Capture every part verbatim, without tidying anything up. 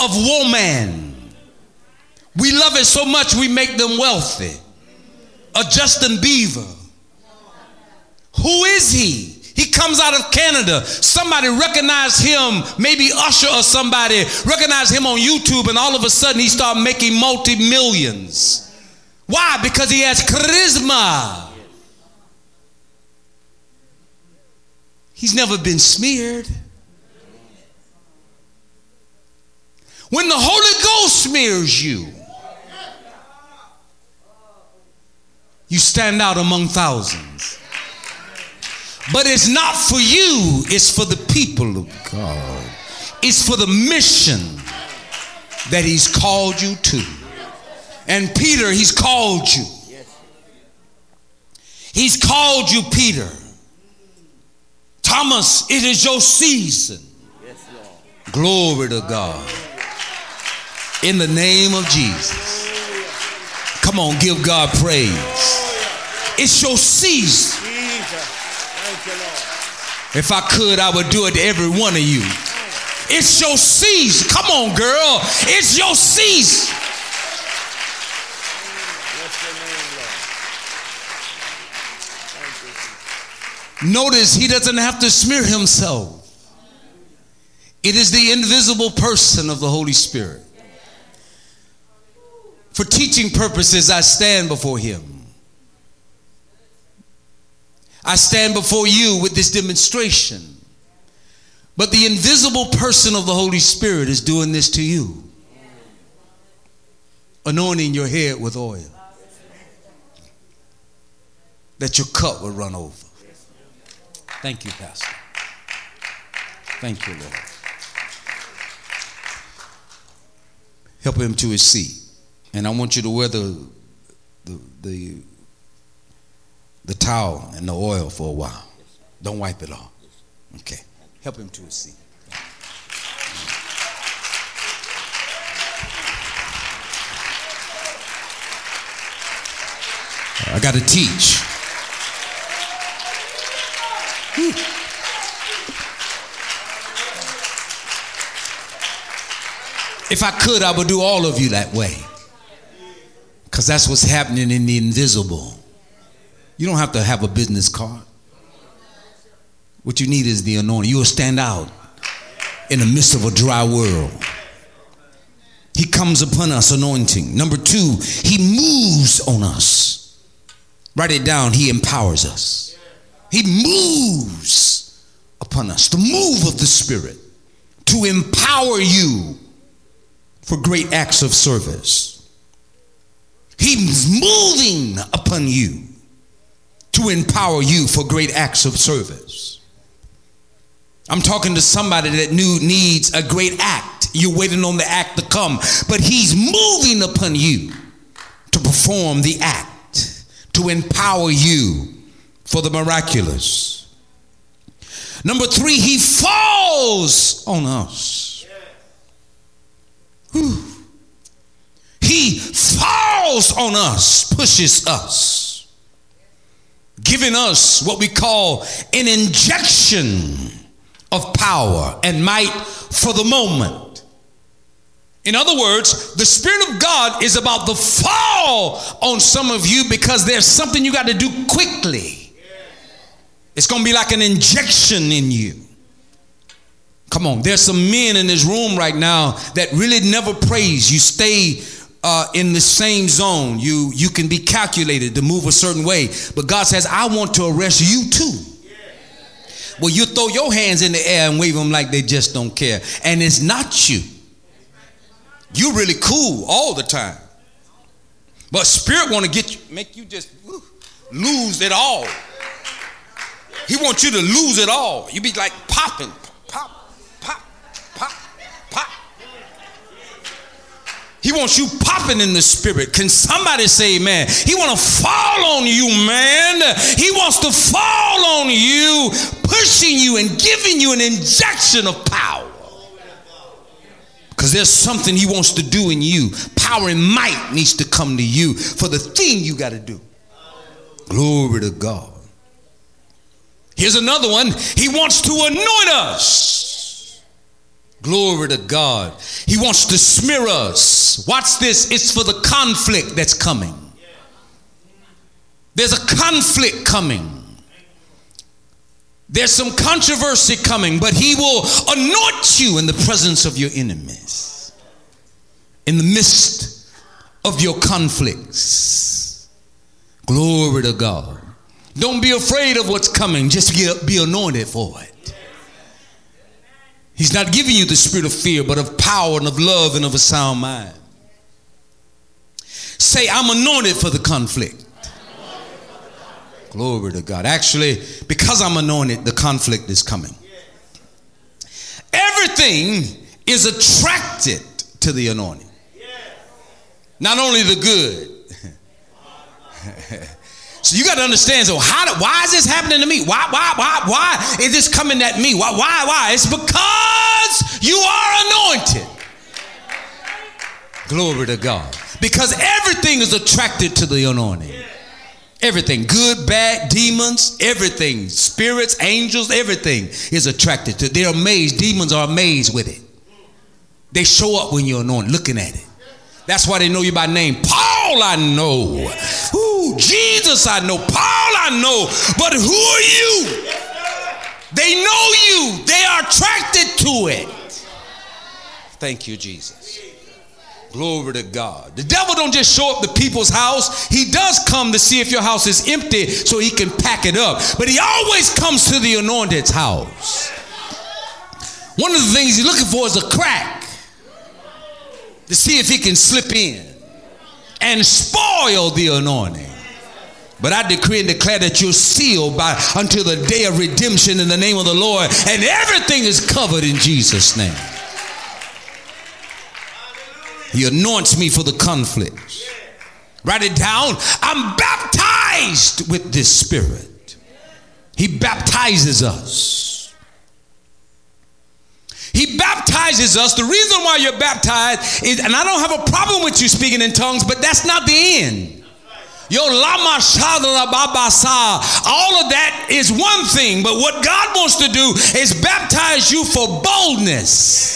of woman. We love it so much we make them wealthy. A Justin Bieber. Who is he? He comes out of Canada. Somebody recognized him, maybe Usher or somebody recognized him on YouTube, and all of a sudden he started making multi-millions. Why? Because he has charisma. He's never been smeared. When the Holy Ghost smears you, you stand out among thousands. But it's not for you, it's for the people of God. It's for the mission that he's called you to. And Peter, he's called you. He's called you, Peter. Thomas, it is your season. Glory to God. In the name of Jesus. Come on, give God praise. It's your season. If I could, I would do it to every one of you. It's your season. Come on, girl. It's your season. Notice he doesn't have to smear himself. It is the invisible person of the Holy Spirit. For teaching purposes, I stand before him. I stand before you with this demonstration. But the invisible person of the Holy Spirit is doing this to you. Anointing your head with oil. That your cup will run over. Thank you, Pastor. Thank you, Lord. Help him to his seat. And I want you to wear the, the, the, the towel and the oil for a while. Don't wipe it off. Okay. Help him to his seat. I got to teach. Whew. If I could, I would do all of you that way. Because that's what's happening in the invisible. You don't have to have a business card. What you need is the anointing. You will stand out in the midst of a dry world. He comes upon us, anointing. Number two, he moves on us. Write it down. He empowers us. He moves upon us. The move of the Spirit to empower you for great acts of service. He's moving upon you to empower you for great acts of service. I'm talking to somebody that knew needs a great act. You're waiting on the act to come, but he's moving upon you to perform the act, to empower you for the miraculous. Number three, he falls on us. Whew. He falls on us, pushes us, giving us what we call an injection of power and might for the moment. In other words, the Spirit of God is about to fall on some of you because there's something you got to do quickly. It's going to be like an injection in you. Come on, there's some men in this room right now that really never praise. You stay uh, in the same zone. You, you can be calculated to move a certain way. But God says, I want to arrest you too. Well, you throw your hands in the air and wave them like they just don't care. And it's not you. You're really cool all the time. But Spirit want to get you, make you just woo, lose it all. He wants you to lose it all. You be like popping, pop, pop, pop, pop. He wants you popping in the Spirit. Can somebody say amen? He want to fall on you, man. He wants to fall on you, pushing you and giving you an injection of power. Because there's something he wants to do in you. Power and might needs to come to you for the thing you got to do. Glory to God. Here's another one. He wants to anoint us. Glory to God. He wants to smear us. Watch this. It's for the conflict that's coming. There's a conflict coming. There's some controversy coming, but he will anoint you in the presence of your enemies, in the midst of your conflicts. Glory to God. Don't be afraid of what's coming. Just get, be anointed for it. He's not giving you the spirit of fear, but of power and of love and of a sound mind. Say, I'm anointed for the conflict. Glory to God. Actually, because I'm anointed, the conflict is coming. Everything is attracted to the anointing. Not only the good. So you got to understand, so how do, why is this happening to me? Why, why, why, why is this coming at me? Why, why, why? It's because you are anointed. Glory to God. Because everything is attracted to the anointing. Everything, good, bad, demons, everything, spirits, angels, everything is attracted to. They're amazed. Demons are amazed with it. They show up when you're anointed, looking at it. That's why they know you by name. Paul, I know. Ooh, Jesus, I know. Paul, I know. But who are you? They know you. They are attracted to it. Thank you, Jesus. Glory to God. The devil don't just show up to people's house. He does come to see if your house is empty so he can pack it up. But he always comes to the anointed's house. One of the things he's looking for is a crack to see if he can slip in and spoil the anointing. But I decree and declare that you're sealed by until the day of redemption in the name of the Lord, and everything is covered in Jesus' name. He anoints me for the conflict. Write it down. I'm baptized with this spirit. He baptizes us. He baptizes us. The reason why you're baptized is, and I don't have a problem with you speaking in tongues, but that's not the end. Yo lama shadala babasa. All of that is one thing, but what God wants to do is baptize you for boldness,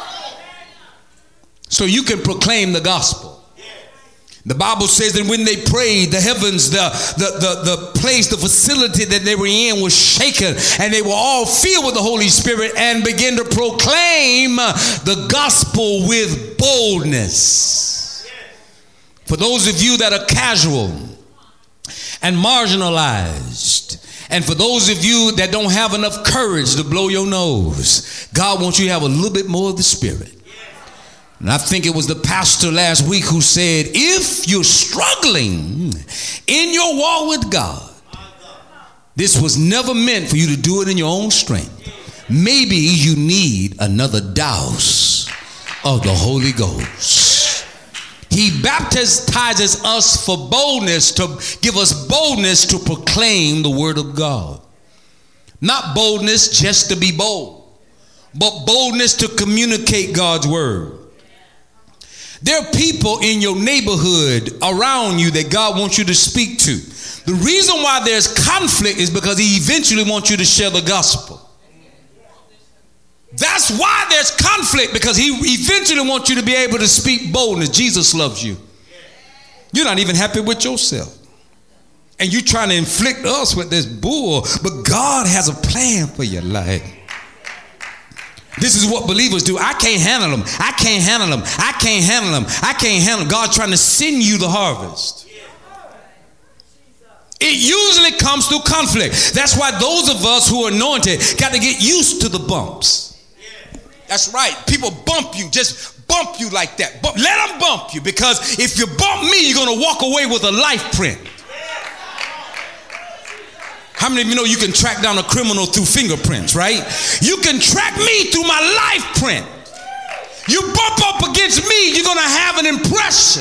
so you can proclaim the gospel. The Bible says that when they prayed, the heavens, the, the, the, the place, the facility that they were in was shaken, and they were all filled with the Holy Spirit and began to proclaim the gospel with boldness. For those of you that are casual and marginalized, and for those of you that don't have enough courage to blow your nose, God wants you to have a little bit more of the Spirit. And I think it was the pastor last week who said, if you're struggling in your walk with God, this was never meant for you to do it in your own strength. Maybe you need another douse of the Holy Ghost. He baptizes us for boldness, to give us boldness to proclaim the word of God. Not boldness just to be bold, but boldness to communicate God's word. There are people in your neighborhood around you that God wants you to speak to. The reason why there's conflict is because he eventually wants you to share the gospel. That's why there's conflict, because he eventually wants you to be able to speak boldness. Jesus loves you. You're not even happy with yourself, and you're trying to inflict us with this bull, but God has a plan for your life. This is what believers do. I can't handle them. I can't handle them. I can't handle them. I can't handle them. God's trying to send you the harvest. It usually comes through conflict. That's why those of us who are anointed got to get used to the bumps. That's right. People bump you. Just bump you like that. But let them bump you, because if you bump me, you're going to walk away with a life print. How many of you know you can track down a criminal through fingerprints, right? You can track me through my life print. You bump up against me, you're going to have an impression.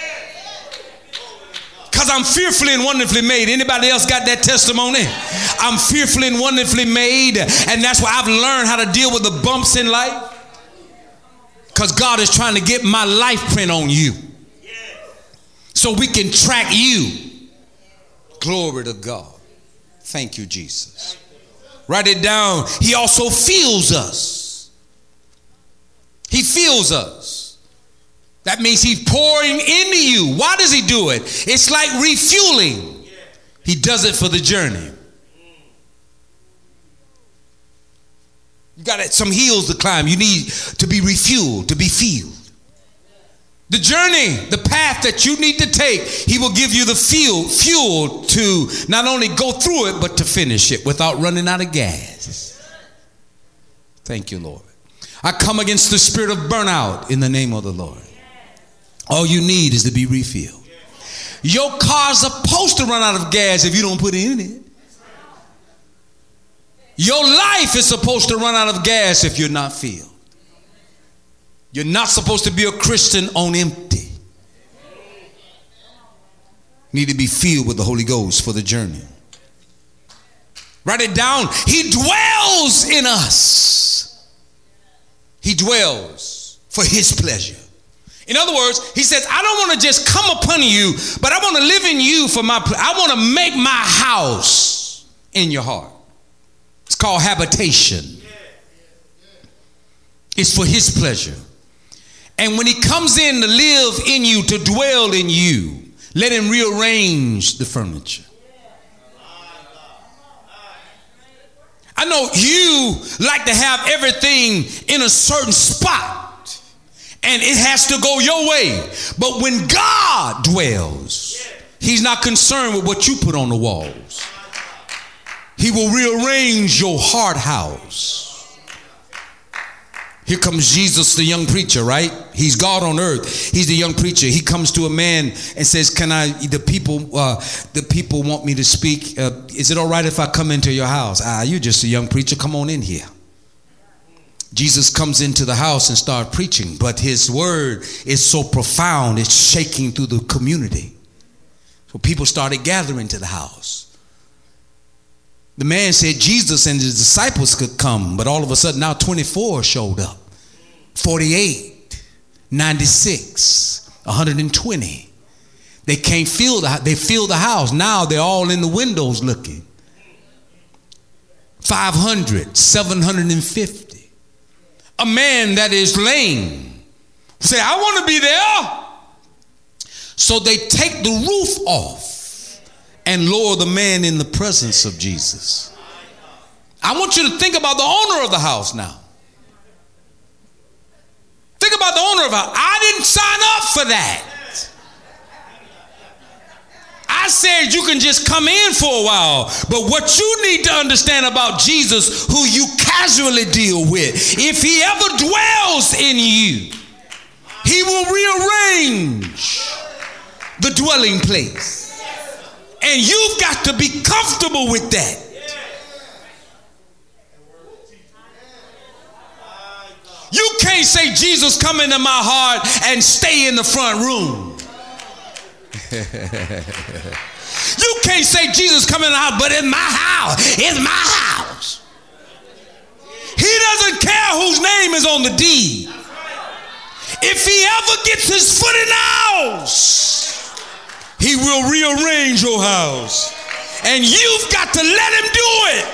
Because I'm fearfully and wonderfully made. Anybody else got that testimony? I'm fearfully and wonderfully made, and that's why I've learned how to deal with the bumps in life. Because God is trying to get my life print on you, so we can track you. Glory to God. Thank you, Jesus. Write it down. He also fills us. fills us. That means he's pouring into you. Why does he do it? It's like refueling. He does it for the journey. You got some hills to climb. You need to be refueled, to be filled. The journey, the path that you need to take, he will give you the fuel, fuel to not only go through it, but to finish it without running out of gas. Thank you, Lord. I come against the spirit of burnout in the name of the Lord. All you need is to be refilled. Your car's supposed to run out of gas if you don't put it in it. Your life is supposed to run out of gas if you're not filled. You're not supposed to be a Christian on empty. You need to be filled with the Holy Ghost for the journey. Write it down. He dwells in us. He dwells for his pleasure. In other words, he says, I don't want to just come upon you, but I want to live in you for my pleasure. I want to make my house in your heart. It's called habitation. It's for his pleasure. And when he comes in to live in you, to dwell in you, let him rearrange the furniture. I know you like to have everything in a certain spot, and it has to go your way. But when God dwells, he's not concerned with what you put on the walls. He will rearrange your heart house. Here comes Jesus, the young preacher, right? He's God on earth. He's the young preacher. He comes to a man and says, can I, the people, uh, the people want me to speak. Uh, is it all right if I come into your house? Ah, you're just a young preacher. Come on in here. Jesus comes into the house and starts preaching, but his word is so profound, it's shaking through the community. So people started gathering to the house. The man said Jesus and his disciples could come, but all of a sudden now twenty-four showed up. forty-eight, ninety-six, one hundred twenty. They can't fill the, they fill the house. Now they're all in the windows looking. five hundred, seven hundred fifty. A man that is lame say, I want to be there. So they take the roof off and lower the man in the presence of Jesus. I want you to think about the owner of the house now. Think about the owner of the house. I didn't sign up for that. I said you can just come in for a while. But what you need to understand about Jesus, who you casually deal with, if he ever dwells in you, he will rearrange the dwelling place. And you've got to be comfortable with that. You can't say, Jesus, come into my heart and stay in the front room. You can't say, Jesus, come in the house, but in my house. It's my house. He doesn't care whose name is on the deed. If he ever gets his foot in the house, he will rearrange your house. And you've got to let him do it.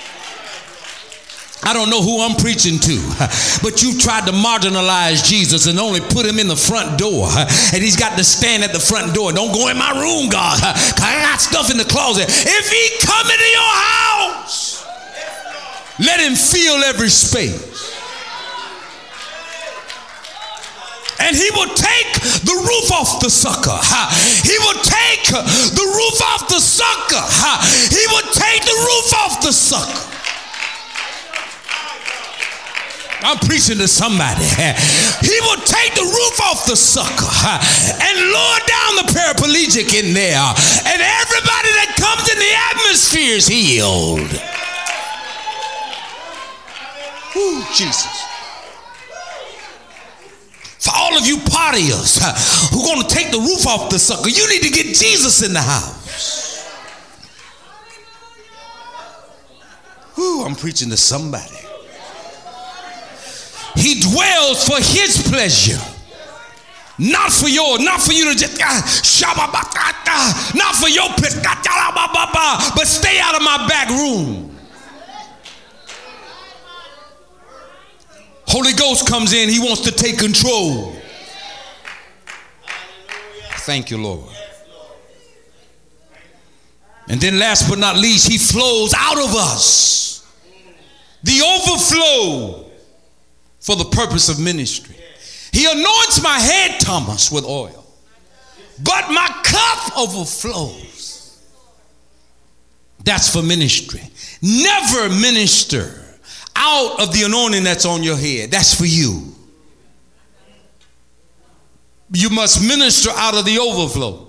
I don't know who I'm preaching to, but you've tried to marginalize Jesus and only put him in the front door. And he's got to stand at the front door. Don't go in my room, God. I got stuff in the closet. If he come into your house, let him fill every space. And he will take the roof off the sucker. He will take the roof off the sucker. He will take the roof off the sucker. I'm preaching to somebody. He will take the roof off the sucker and lower down the paraplegic in there. And everybody that comes in the atmosphere is healed. Ooh, Jesus. For all of you partiers who are going to take the roof off the sucker, you need to get Jesus in the house. Ooh, I'm preaching to somebody. He dwells for his pleasure, not for yours, not for you to just not for your pleasure, but stay out of my back room. Holy Ghost comes in. He wants to take control. Thank you, Lord. And then last but not least, he flows out of us. The overflow for the purpose of ministry. He anoints my head, Thomas, with oil, but my cup overflows. That's for ministry. Never minister out of the anointing that's on your head. That's for you. You must minister out of the overflow.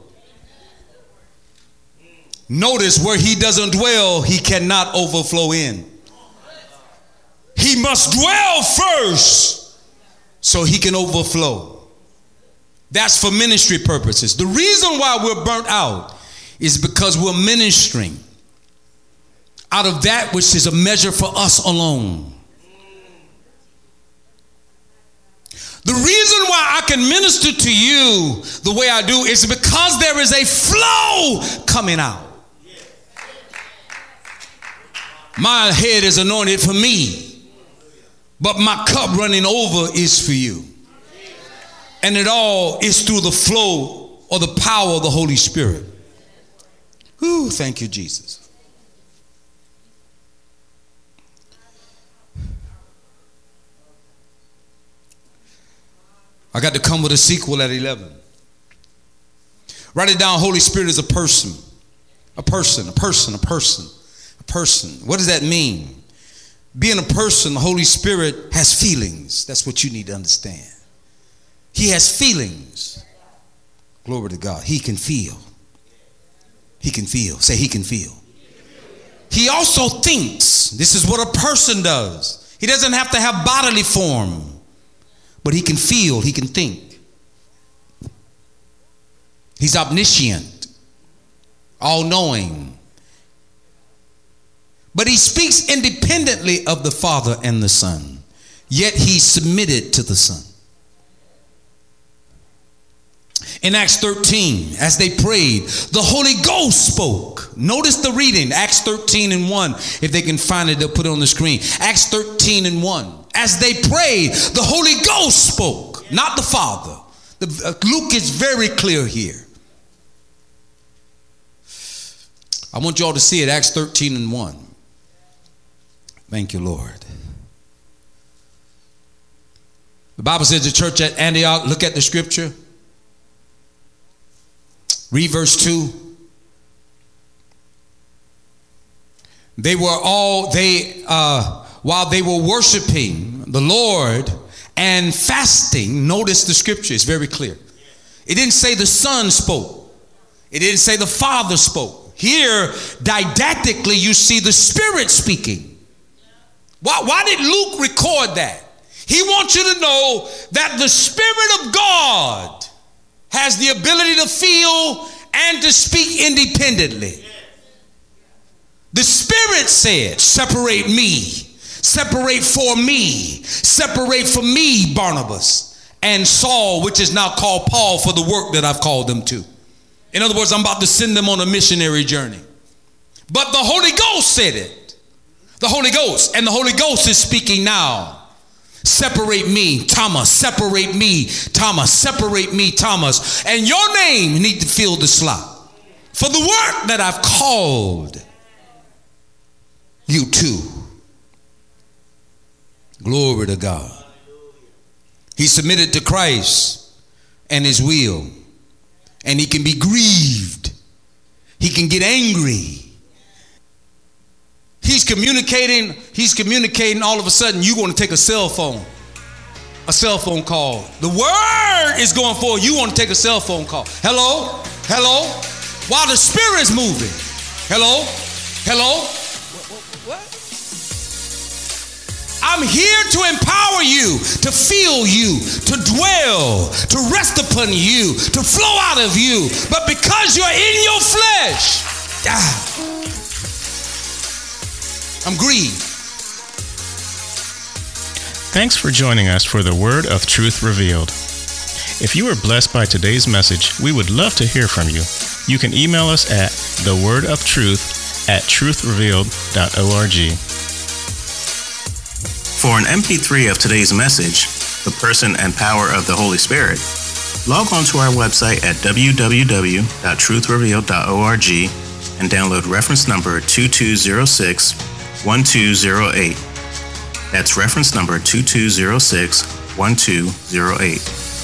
Notice where he doesn't dwell, he cannot overflow in. He must dwell first so he can overflow. That's for ministry purposes. The reason why we're burnt out is because we're ministering out of that which is a measure for us alone. The reason why I can minister to you the way I do is because there is a flow coming out. My head is anointed for me, but my cup running over is for you. And it all is through the flow or the power of the Holy Spirit. Ooh, thank you, Jesus. I got to come with a sequel at eleven. Write it down. Holy Spirit is a person. A person, a person, a person, a person. What does that mean? Being a person, the Holy Spirit has feelings. That's what you need to understand. He has feelings. Glory to God. He can feel. He can feel. Say he can feel. He also thinks. This is what a person does. He doesn't have to have bodily form, but he can feel, he can think. He's omniscient, all-knowing. But he speaks independently of the Father and the Son, yet he's submitted to the Son. In Acts thirteen, as they prayed, the Holy Ghost spoke. Notice the reading, Acts thirteen and one. If they can find it, they'll put it on the screen. Acts thirteen and one. As they prayed, the Holy Ghost spoke, not the Father. The, uh, Luke is very clear here. I want you all to see it, Acts thirteen and one. Thank you, Lord. The Bible says the church at Antioch, look at the scripture. Read verse two. They were all, they, uh, while they were worshiping the Lord and fasting, notice the scripture is very clear. It didn't say the Son spoke. It didn't say the Father spoke. Here, didactically, you see the Spirit speaking. Why, why did Luke record that? He wants you to know that the Spirit of God has the ability to feel and to speak independently. The Spirit said, separate me, separate for me, separate for me Barnabas and Saul, which is now called Paul, for the work that I've called them to. In other words, I'm about to send them on a missionary journey. But the Holy Ghost said it. The Holy Ghost, and the Holy Ghost is speaking now. Separate me, Thomas. Separate me, Thomas. Separate me, Thomas. And your name need to fill the slot for the work that I've called you to. Glory to God. He submitted to Christ and his will, and he can be grieved. He can get angry. He's communicating, he's communicating all of a sudden, you're going to take a cell phone, a cell phone call. The word is going forward. You want to take a cell phone call. Hello? Hello? While the Spirit's moving. Hello? Hello? What? I'm here to empower you, to feel you, to dwell, to rest upon you, to flow out of you. But because you're in your flesh, ah, I'm grieved. Thanks for joining us for the Word of Truth Revealed. If you were blessed by today's message, we would love to hear from you. You can email us at thewordofTruth at truth revealed dot org. For an M P three of today's message, The Person and Power of the Holy Spirit, log on to our website at w w w dot truth revealed dot org and download reference number two two zero six one two zero eight. That's reference number two two zero six one two zero eight.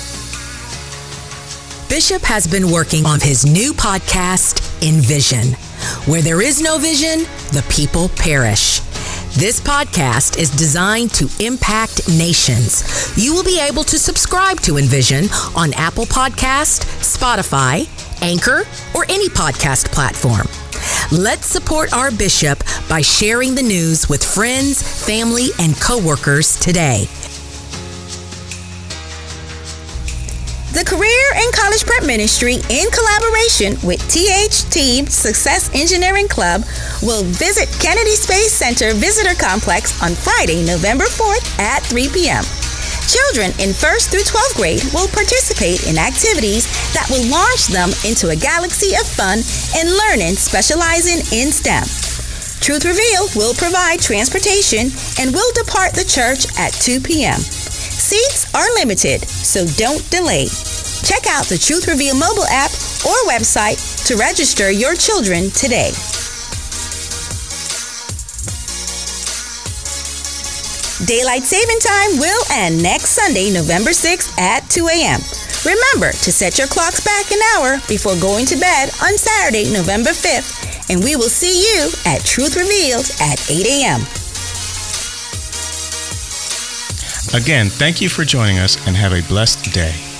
Bishop has been working on his new podcast, Envision. Where there is no vision, the people perish. This podcast is designed to impact nations. You will be able to subscribe to Envision on Apple Podcast, Spotify, Anchor, or any podcast platform. Let's support our bishop by sharing the news with friends, family, and coworkers today. The Career and College Prep Ministry, in collaboration with T H Team Success Engineering Club, will visit Kennedy Space Center Visitor Complex on Friday, November fourth at three p.m. Children in first through twelfth grade will participate in activities that will launch them into a galaxy of fun and learning specializing in STEM. Truth Revealed will provide transportation and will depart the church at two p.m. Seats are limited, so don't delay. Check out the Truth Revealed mobile app or website to register your children today. Daylight saving time will end next Sunday, November sixth at two a.m. Remember to set your clocks back an hour before going to bed on Saturday, November fifth, and we will see you at Truth Revealed at eight a.m. Again, thank you for joining us and have a blessed day.